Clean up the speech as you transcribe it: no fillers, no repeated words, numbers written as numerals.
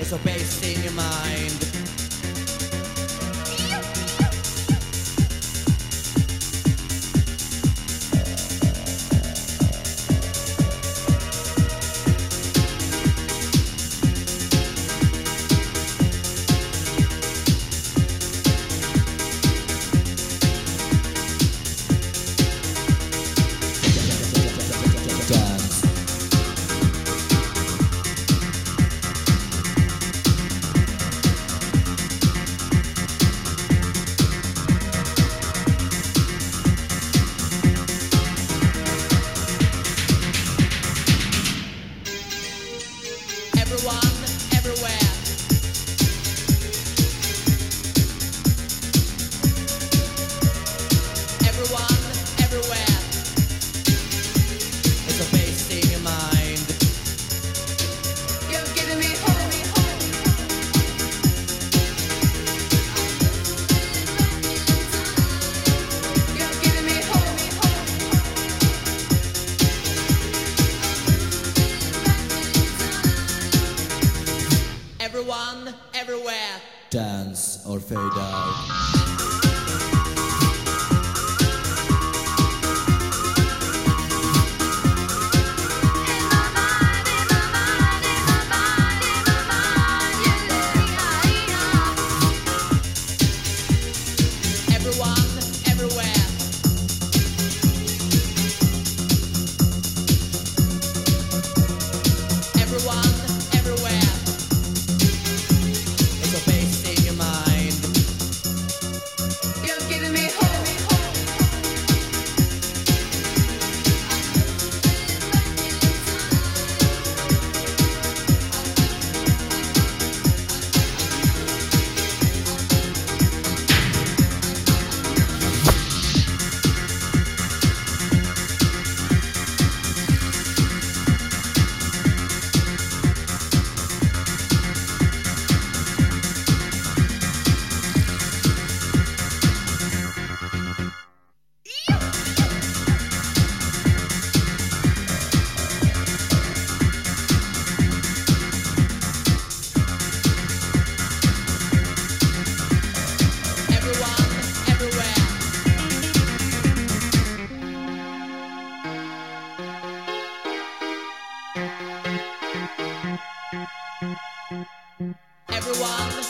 so based in your mind. Everyone, everywhere. Everyone, everywhere. It's a bass in your mind. You're getting me home, You're getting me home, Everyone, everywhere. Dance or fade out. Everyone, everywhere. Everyone, everywhere. It's a bass in your mind. You're getting me home, Everyone, everywhere. Everyone,